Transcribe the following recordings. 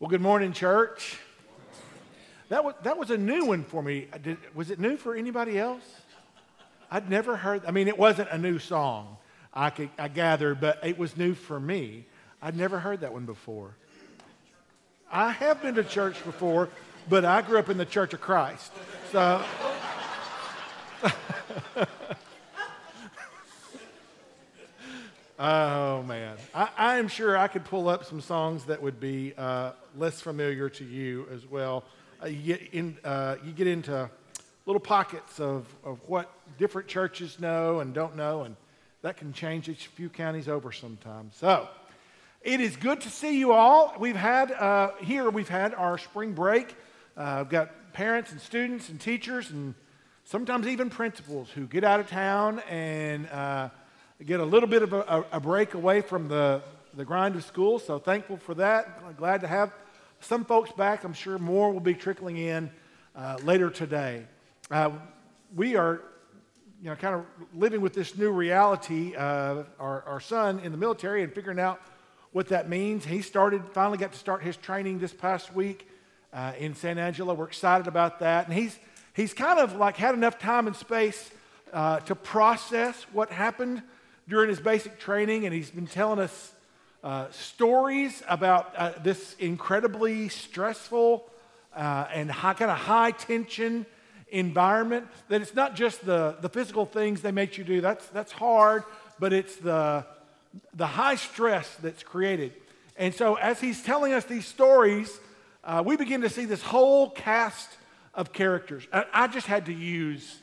Well, good morning, church. That was a new one for me. Was it new for anybody else? I'd never heard. I mean, it wasn't a new song, I gathered, but it was new for me. I'd never heard that one before. I have been to church before, but I grew up in the Church of Christ. So, oh man, I am sure I could pull up some songs that would be less familiar to you as well. You get into little pockets of what different churches know and don't know, and that can change each few counties over sometimes. So, it is good to see you all. We've had our spring break. We've got parents and students and teachers and sometimes even principals who get out of town and get a little bit of a break away from the grind of school. So thankful for that. I'm glad to have some folks back. I'm sure more will be trickling in later today. We are, kind of living with this new reality. Our son in the military and figuring out what that means. He finally got to start his training this past week in San Angelo. We're excited about that. And he's kind of like had enough time and space to process what happened during his basic training, and he's been telling us stories about this incredibly stressful and high tension environment. That it's not just the physical things they make you do. That's hard, but it's the high stress that's created. And so as he's telling us these stories, we begin to see this whole cast of characters. I just had to use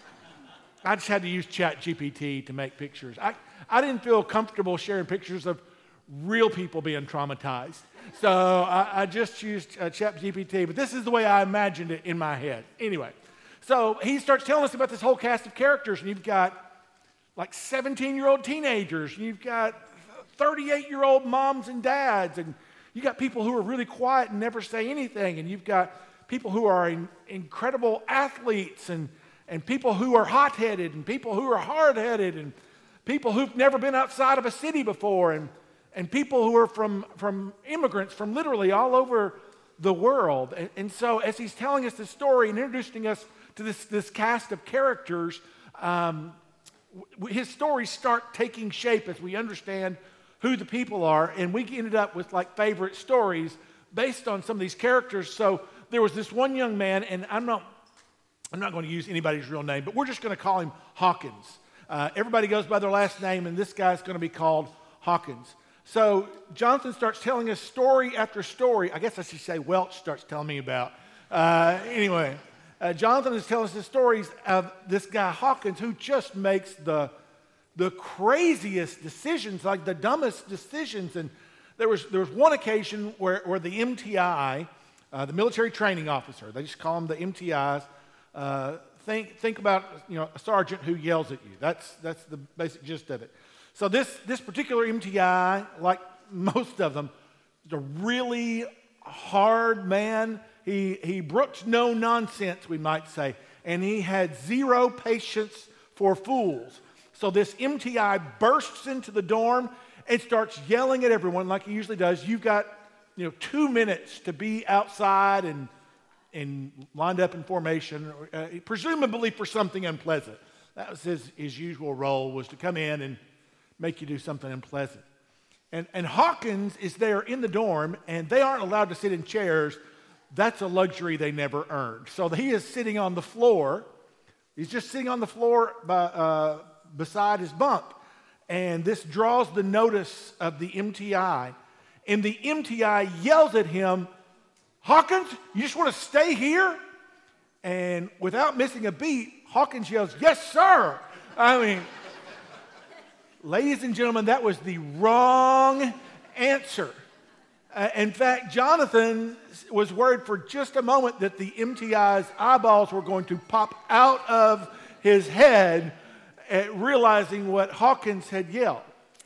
ChatGPT to make pictures. I didn't feel comfortable sharing pictures of real people being traumatized. So I just used ChatGPT, but this is the way I imagined it in my head. Anyway, so he starts telling us about this whole cast of characters, and you've got like 17-year-old teenagers, and you've got 38-year-old moms and dads, and you got people who are really quiet and never say anything, and you've got people who are incredible athletes, and people who are hot-headed, and people who are hard-headed, and people who've never been outside of a city before, and people who are from immigrants from literally all over the world. And so as he's telling us this story and introducing us to this cast of characters, his stories start taking shape as we understand who the people are, and we ended up with like favorite stories based on some of these characters. So there was this one young man, and I'm not going to use anybody's real name, but we're just going to call him Hawkins. Everybody goes by their last name, and this guy's going to be called Hawkins. So Jonathan starts telling us story after story. I guess I should say Welch starts telling me about. Anyway, Jonathan is telling us the stories of this guy Hawkins who just makes the craziest decisions, like the dumbest decisions. And there was one occasion where the MTI, the military training officer, they just call them the MTIs. Think about a sergeant who yells at you. That's the basic gist of it. So this particular MTI, like most of them, is a really hard man. He brooks no nonsense, we might say, and he had zero patience for fools. So this MTI bursts into the dorm and starts yelling at everyone like he usually does. You've got 2 minutes to be outside and lined up in formation, presumably for something unpleasant. That was his usual role, was to come in and make you do something unpleasant. And Hawkins is there in the dorm, and they aren't allowed to sit in chairs. That's a luxury they never earned. So he is sitting on the floor. He's just sitting on the floor beside his bunk. And this draws the notice of the MTI. And the MTI yells at him, "Hawkins, you just want to stay here?" And without missing a beat, Hawkins yells, "Yes, sir." I mean, ladies and gentlemen, that was the wrong answer. In fact, Jonathan was worried for just a moment that the MTI's eyeballs were going to pop out of his head at realizing what Hawkins had yelled.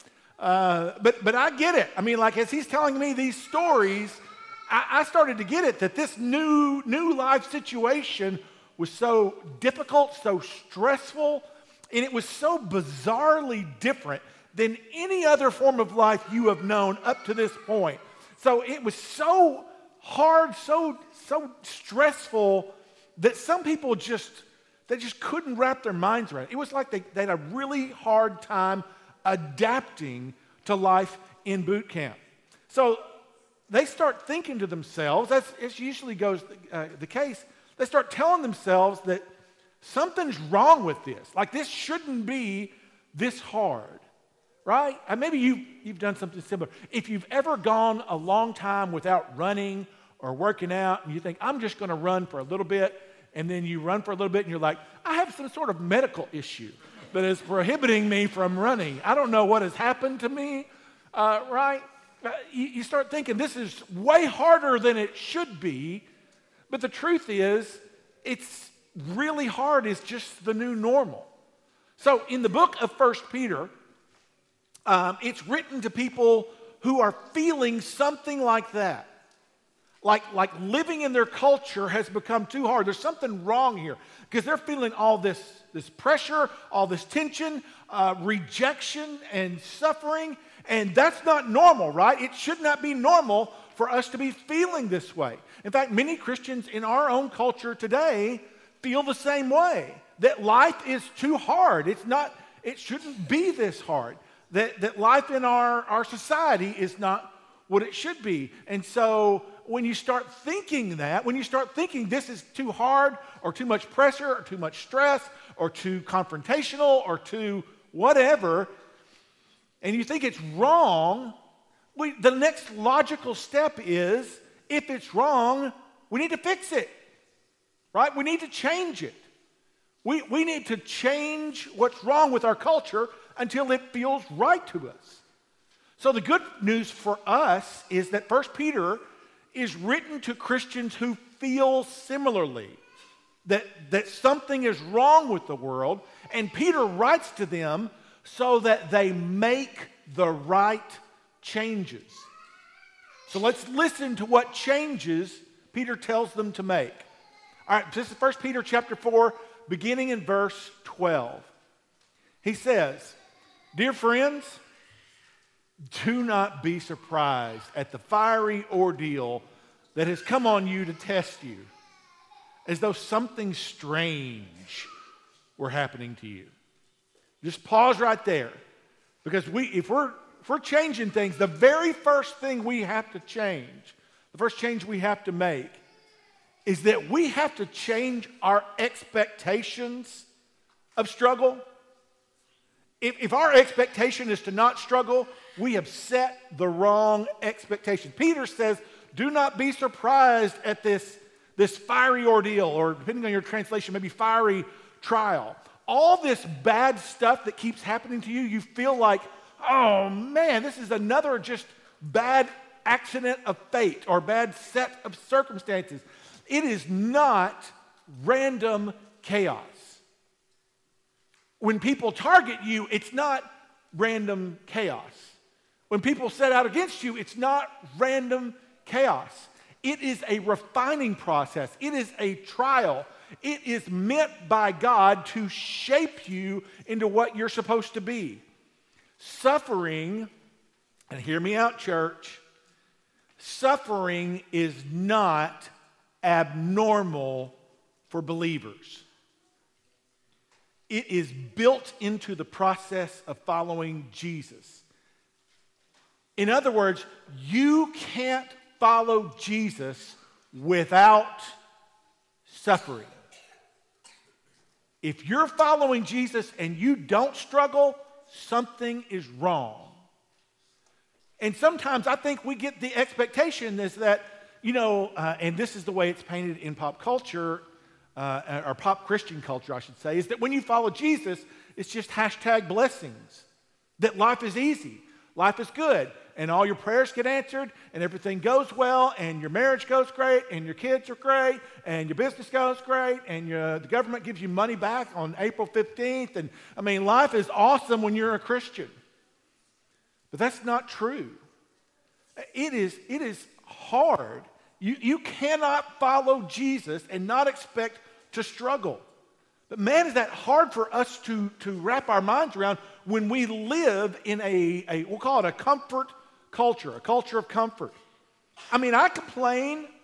But I get it. I mean, like as he's telling me these stories, I started to get it, that this new life situation was so difficult, so stressful, and it was so bizarrely different than any other form of life you have known up to this point. So it was so hard, so stressful that some people they just couldn't wrap their minds around it. It was like they had a really hard time adapting to life in boot camp. So they start thinking to themselves, as usually goes the case, they start telling themselves that something's wrong with this. Like, this shouldn't be this hard, right? And maybe you've done something similar. If you've ever gone a long time without running or working out, and you think, I'm just going to run for a little bit, and then you run for a little bit, and you're like, I have some sort of medical issue that is prohibiting me from running. I don't know what has happened to me, right? You start thinking, this is way harder than it should be, but the truth is, it's really hard. It's just the new normal. So in the book of 1 Peter, it's written to people who are feeling something like that. Like living in their culture has become too hard. There's something wrong here because they're feeling all this pressure, all this tension, rejection and suffering, and that's not normal, right? It should not be normal for us to be feeling this way. In fact, many Christians in our own culture today feel the same way, that life is too hard. It shouldn't be this hard. That life in our society is not what it should be. And so when you start thinking this is too hard or too much pressure or too much stress or too confrontational or too whatever, and you think it's wrong, the next logical step is, if it's wrong, we need to fix it, right? We need to change it. We need to change what's wrong with our culture until it feels right to us. So the good news for us is that 1 Peter is written to Christians who feel similarly, that something is wrong with the world, and Peter writes to them so that they make the right changes. So let's listen to what changes Peter tells them to make. All right, this is 1 Peter chapter 4, beginning in verse 12. He says, "Dear friends, do not be surprised at the fiery ordeal that has come on you to test you, as though something strange were happening to you." Just pause right there, because if we're changing things, the very first thing we have to change, the first change we have to make, is that we have to change our expectations of struggle. If our expectation is to not struggle, we have set the wrong expectation. Peter says, do not be surprised at this fiery ordeal, or depending on your translation, maybe fiery trial. All this bad stuff that keeps happening to you, you feel like, oh man, this is another just bad accident of fate or bad set of circumstances. It is not random chaos. When people target you, it's not random chaos. When people set out against you, it's not random chaos. It is a refining process. It is a trial. It is meant by God to shape you into what you're supposed to be. Suffering, and hear me out, church, suffering is not abnormal for believers. It is built into the process of following Jesus. In other words, you can't follow Jesus without suffering. If you're following Jesus and you don't struggle, something is wrong. And sometimes I think we get the expectation is that, and this is the way it's painted in pop culture, or pop Christian culture, I should say, is that when you follow Jesus, it's just hashtag blessings. That life is easy, life is good, and all your prayers get answered, and everything goes well, and your marriage goes great, and your kids are great, and your business goes great, and the government gives you money back on April 15th. And life is awesome when you're a Christian. But that's not true. It is hard. You cannot follow Jesus and not expect to struggle. But man, is that hard for us to wrap our minds around when we live in we'll call it a comfort culture, a culture of comfort. I complain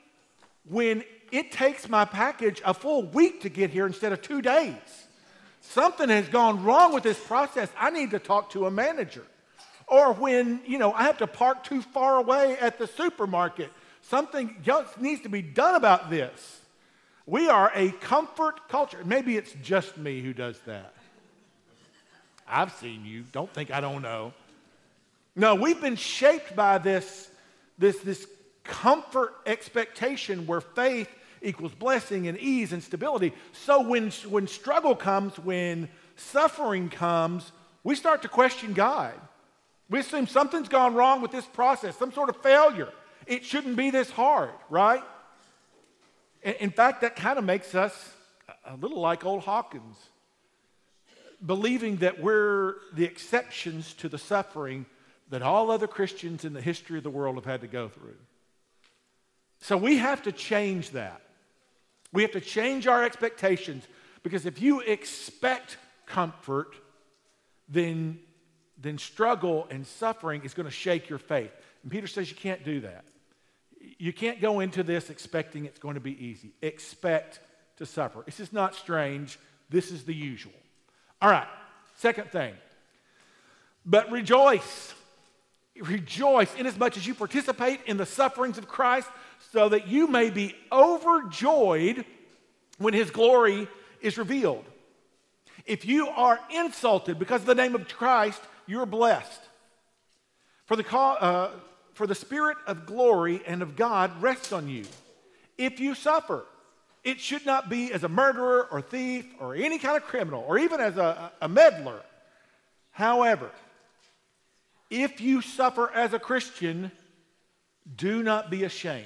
when it takes my package a full week to get here instead of 2 days. Something has gone wrong with this process. I need to talk to a manager. Or when, I have to park too far away at the supermarket. Something just needs to be done about this. We are a comfort culture. Maybe it's just me who does that. I've seen you. Don't think I don't know. No, we've been shaped by this comfort expectation where faith equals blessing and ease and stability. So when struggle comes, when suffering comes, we start to question God. We assume something's gone wrong with this process, some sort of failure. It shouldn't be this hard, right? In fact, that kind of makes us a little like old Hawkins, believing that we're the exceptions to the suffering that all other Christians in the history of the world have had to go through. So we have to change that. We have to change our expectations, because if you expect comfort, then struggle and suffering is going to shake your faith. And Peter says you can't do that. You can't go into this expecting it's going to be easy. Expect to suffer. This is not strange. This is the usual. All right, second thing. But rejoice. Rejoice inasmuch as you participate in the sufferings of Christ, so that you may be overjoyed when his glory is revealed. If you are insulted because of the name of Christ, you're blessed. For the Spirit of glory and of God rests on you. If you suffer, it should not be as a murderer or thief or any kind of criminal or even as a meddler. However, if you suffer as a Christian, do not be ashamed,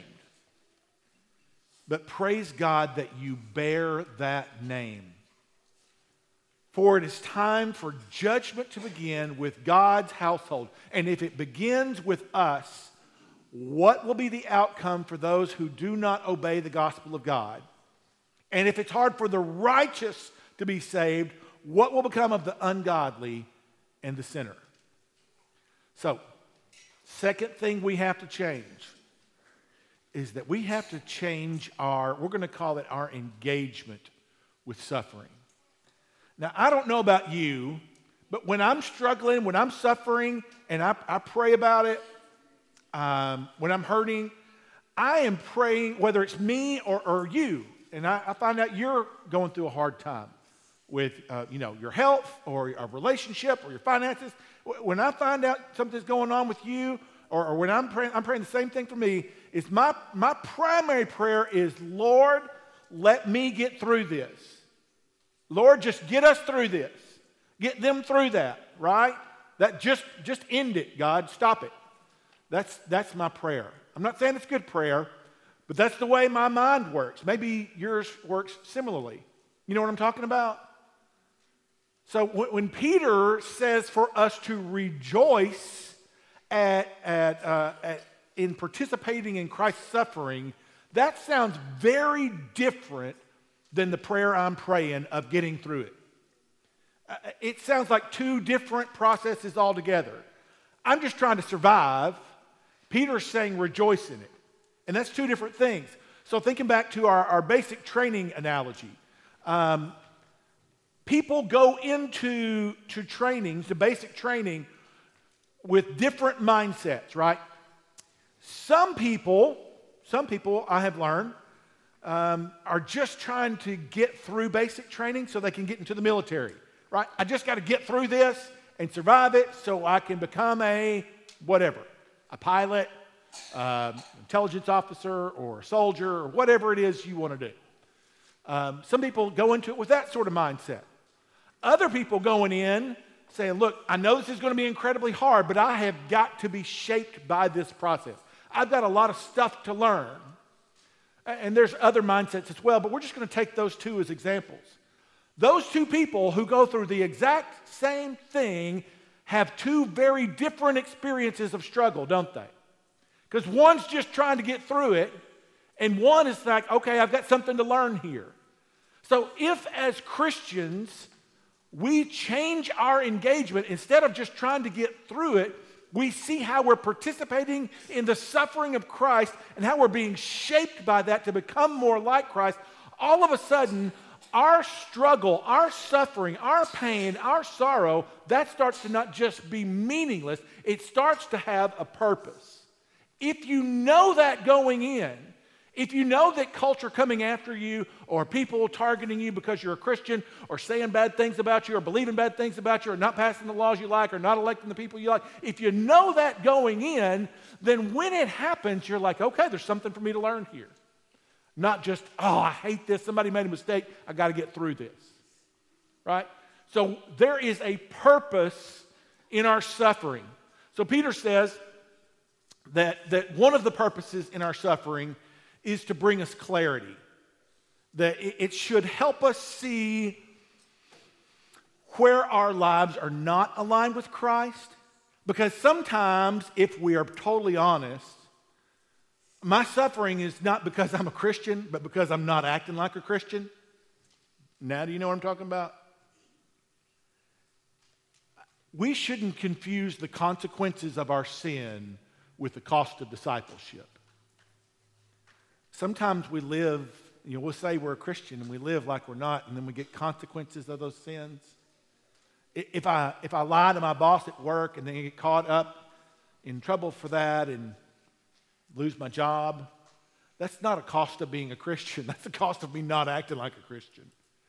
but praise God that you bear that name. For it is time for judgment to begin with God's household. And if it begins with us, what will be the outcome for those who do not obey the gospel of God? And if it's hard for the righteous to be saved, what will become of the ungodly and the sinner? So, second thing we have to change is that we have to change we're going to call it our engagement with suffering. Now, I don't know about you, but when I'm struggling, when I'm suffering, and I pray about it, when I'm hurting, I am praying, whether it's me or you, and I find out you're going through a hard time with your health or a relationship or your finances. When I find out something's going on with you, or when I'm praying the same thing for me, is my primary prayer is, Lord, let me get through this. Lord, just get us through this. Get them through that, right? That just end it, God. Stop it. That's my prayer. I'm not saying it's good prayer, but that's the way my mind works. Maybe yours works similarly. You know what I'm talking about? So when Peter says for us to rejoice in participating in Christ's suffering, that sounds very different than the prayer I'm praying of getting through it. It sounds like two different processes altogether. I'm just trying to survive. Peter's saying rejoice in it. And that's two different things. So thinking back to our basic training analogy, people go into trainings, the basic training, with different mindsets, right? Some people I have learned are just trying to get through basic training so they can get into the military, right? I just got to get through this and survive it so I can become a pilot, intelligence officer, or a soldier, or whatever it is you want to do. Some people go into it with that sort of mindset. Other people going in saying, look, I know this is going to be incredibly hard, but I have got to be shaped by this process. I've got a lot of stuff to learn. And there's other mindsets as well, but we're just going to take those two as examples. Those two people who go through the exact same thing have two very different experiences of struggle, don't they? Because one's just trying to get through it, and one is like, okay, I've got something to learn here. So if as Christians we change our engagement, instead of just trying to get through it, we see how we're participating in the suffering of Christ and how we're being shaped by that to become more like Christ, all of a sudden, our struggle, our suffering, our pain, our sorrow, that starts to not just be meaningless, it starts to have a purpose. If you know that going in, if you know that culture coming after you or people targeting you because you're a Christian or saying bad things about you or believing bad things about you or not passing the laws you like or not electing the people you like, if you know that going in, then when it happens, you're like, okay, there's something for me to learn here. Not just, oh, I hate this. Somebody made a mistake. I got to get through this. Right? So there is a purpose in our suffering. So Peter says that one of the purposes in our suffering is to bring us clarity. That it should help us see where our lives are not aligned with Christ. Because sometimes, if we are totally honest, my suffering is not because I'm a Christian, but because I'm not acting like a Christian. Now, do you know what I'm talking about? We shouldn't confuse the consequences of our sin with the cost of discipleship. Sometimes we live, we'll say we're a Christian and we live like we're not, and then we get consequences of those sins. If I lie to my boss at work and then get caught up in trouble for that and lose my job, that's not a cost of being a Christian. That's the cost of me not acting like a Christian.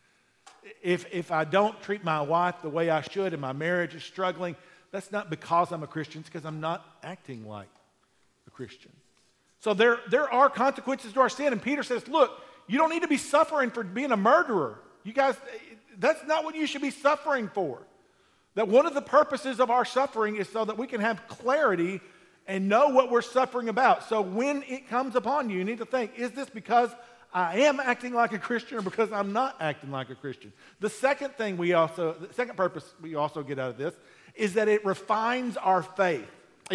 If I don't treat my wife the way I should and my marriage is struggling, that's not because I'm a Christian. It's because I'm not acting like a Christian. So there are consequences to our sin. And Peter says, look, you don't need to be suffering for being a murderer. You guys, that's not what you should be suffering for. That one of the purposes of our suffering is so that we can have clarity and know what we're suffering about. So when it comes upon you, you need to think, is this because I am acting like a Christian or because I'm not acting like a Christian? The second purpose we also get out of this is that it refines our faith.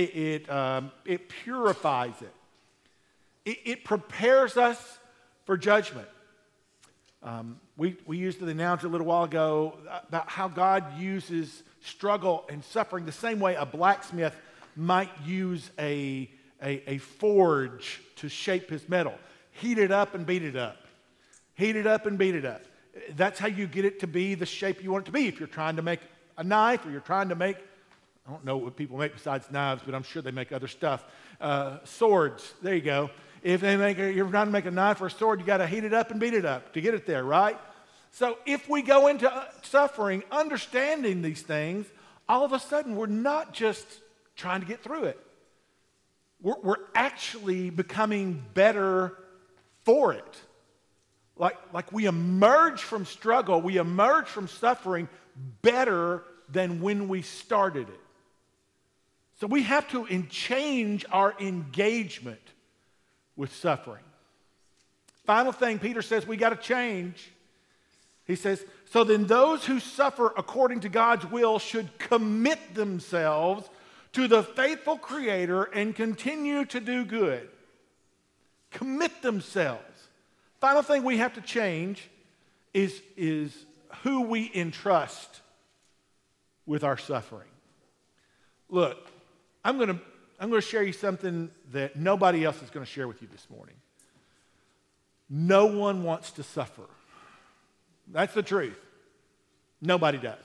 It purifies it. It prepares us for judgment. We used the analogy a little while ago about how God uses struggle and suffering the same way a blacksmith might use a forge to shape his metal. Heat it up and beat it up. Heat it up and beat it up. That's how you get it to be the shape you want it to be. If you're trying to make a knife or you're trying to make, I don't know what people make besides knives, but I'm sure they make other stuff. Swords, there you go. If you're trying to make a knife or a sword, you got to heat it up and beat it up to get it there, right? So if we go into suffering, understanding these things, all of a sudden we're not just trying to get through it. We're actually becoming better for it. Like we emerge from struggle, we emerge from suffering better than when we started it. So we have to change our engagement with suffering. Final thing Peter says we got to change. He says, so then those who suffer according to God's will should commit themselves to the faithful Creator and continue to do good. Commit themselves. Final thing we have to change is who we entrust with our suffering. Look, I'm going to share you something that nobody else is going to share with you this morning. No one wants to suffer. That's the truth. Nobody does.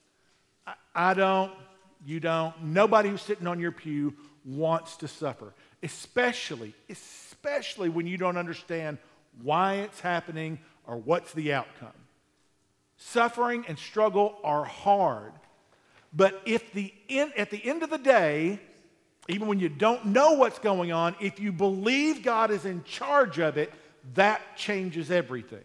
I don't, you don't. Nobody who's sitting on your pew wants to suffer, especially when you don't understand why it's happening or what's the outcome. Suffering and struggle are hard, but at the end of the day, even when you don't know what's going on, if you believe God is in charge of it, that changes everything.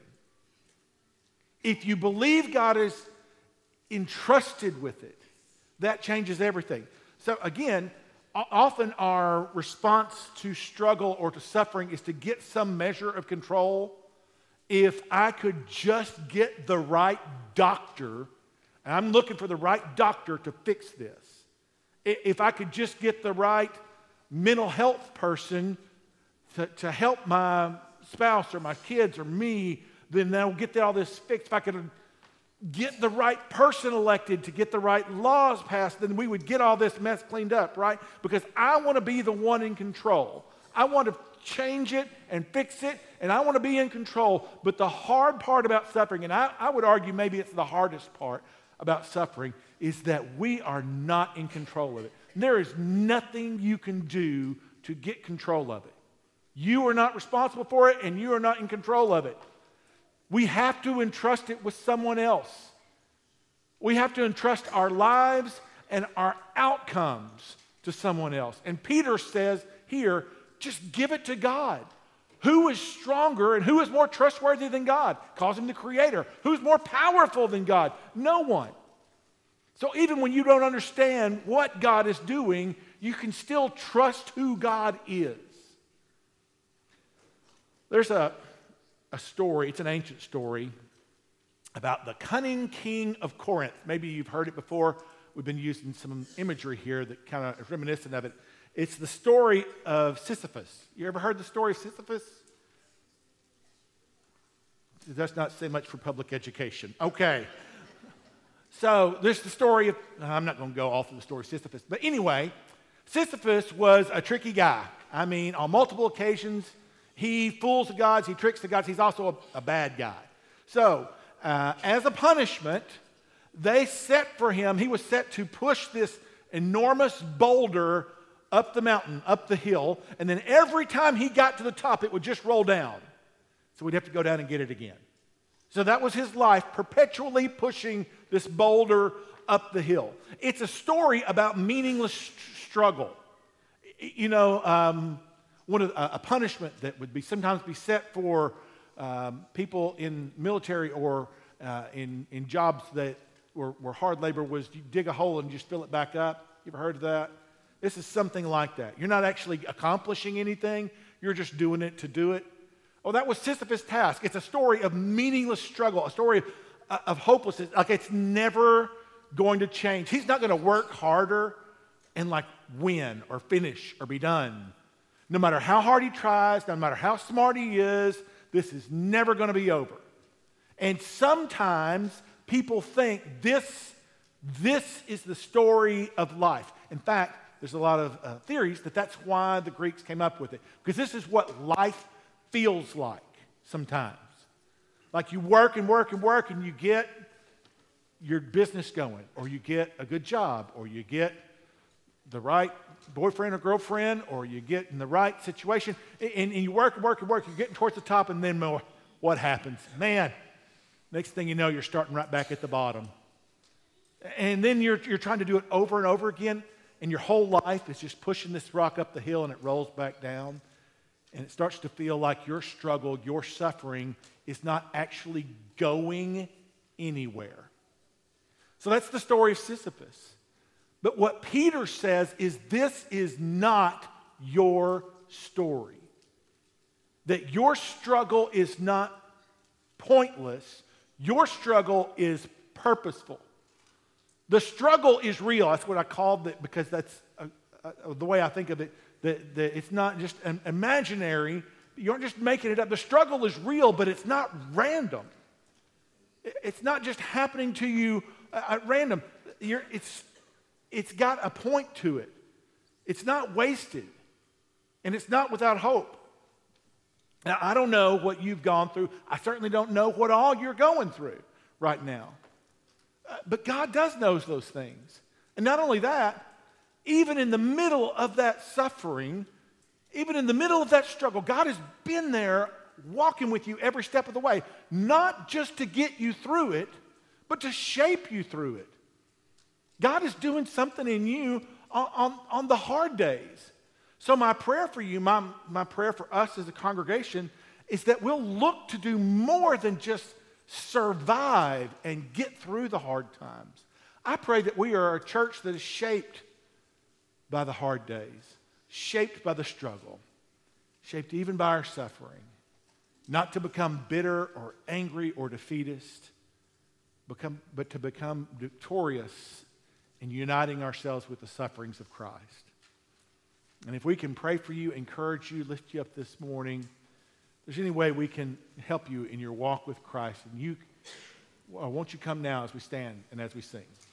If you believe God is entrusted with it, that changes everything. So again, often our response to struggle or to suffering is to get some measure of control. If I could just get the right doctor, and I'm looking for the right doctor to fix this. If I could just get the right mental health person to help my spouse or my kids or me, then they'll get all this fixed. If I could get the right person elected, to get the right laws passed, then we would get all this mess cleaned up, right? Because I want to be the one in control. I want to change it and fix it, and I want to be in control. But the hard part about suffering, and I would argue maybe it's the hardest part about suffering, is that we are not in control of it. There is nothing you can do to get control of it. You are not responsible for it, and you are not in control of it. We have to entrust it with someone else. We have to entrust our lives and our outcomes to someone else. And Peter says here, just give it to God. Who is stronger and who is more trustworthy than God? Calls him the Creator. Who's more powerful than God? No one. So even when you don't understand what God is doing, you can still trust who God is. There's a story, it's an ancient story, about the cunning king of Corinth. Maybe you've heard it before. We've been using some imagery here that kind of is reminiscent of it. It's the story of Sisyphus. You ever heard the story of Sisyphus? That's not say much for public education. Okay. So there's the story of, I'm not going to go all through the story of Sisyphus. But anyway, Sisyphus was a tricky guy. I mean, on multiple occasions, he fools the gods, he tricks the gods. He's also a bad guy. So as a punishment, they set for him, he was set to push this enormous boulder up the mountain, up the hill, and then every time he got to the top, it would just roll down. So we'd have to go down and get it again. So that was his life, perpetually pushing this boulder up the hill. It's a story about meaningless struggle. You know, a punishment that would be sometimes be set for people in military or in jobs that were hard labor was you dig a hole and just fill it back up. You ever heard of that? This is something like that. You're not actually accomplishing anything. You're just doing it to do it. Oh, that was Sisyphus' task. It's a story of meaningless struggle, a story of hopelessness. Like it's never going to change. He's not going to work harder and like win or finish or be done. No matter how hard he tries, no matter how smart he is, this is never going to be over. And sometimes people think this is the story of life. In fact, there's a lot of theories that that's why the Greeks came up with it. Because this is what life feels like sometimes. Like you work and work and work and you get your business going, or you get a good job, or you get the right boyfriend or girlfriend, or you get in the right situation, and you work and work and work, you're getting towards the top, and then what happens? Man, next thing you know, you're starting right back at the bottom. And then you're trying to do it over and over again, and your whole life is just pushing this rock up the hill, and it rolls back down. And it starts to feel like your struggle, your suffering is not actually going anywhere. So that's the story of Sisyphus. But what Peter says is this is not your story. That your struggle is not pointless. Your struggle is purposeful. The struggle is real. That's what I called it because that's the way I think of it. That it's not just imaginary. You aren't just making it up. The struggle is real, but it's not random. It's not just happening to you at random. It's got a point to it. It's not wasted. And it's not without hope. Now, I don't know what you've gone through. I certainly don't know what all you're going through right now. But God does know those things. And not only that, even in the middle of that suffering, even in the middle of that struggle, God has been there walking with you every step of the way, not just to get you through it, but to shape you through it. God is doing something in you on the hard days. So my prayer for you, my prayer for us as a congregation is that we'll look to do more than just survive and get through the hard times. I pray that we are a church that is shaped by the hard days, shaped by the struggle, shaped even by our suffering, not to become bitter or angry or defeatist, but to become victorious in uniting ourselves with the sufferings of Christ. And if we can pray for you, encourage you, lift you up this morning, if there's any way we can help you in your walk with Christ, and won't you come now as we stand and as we sing?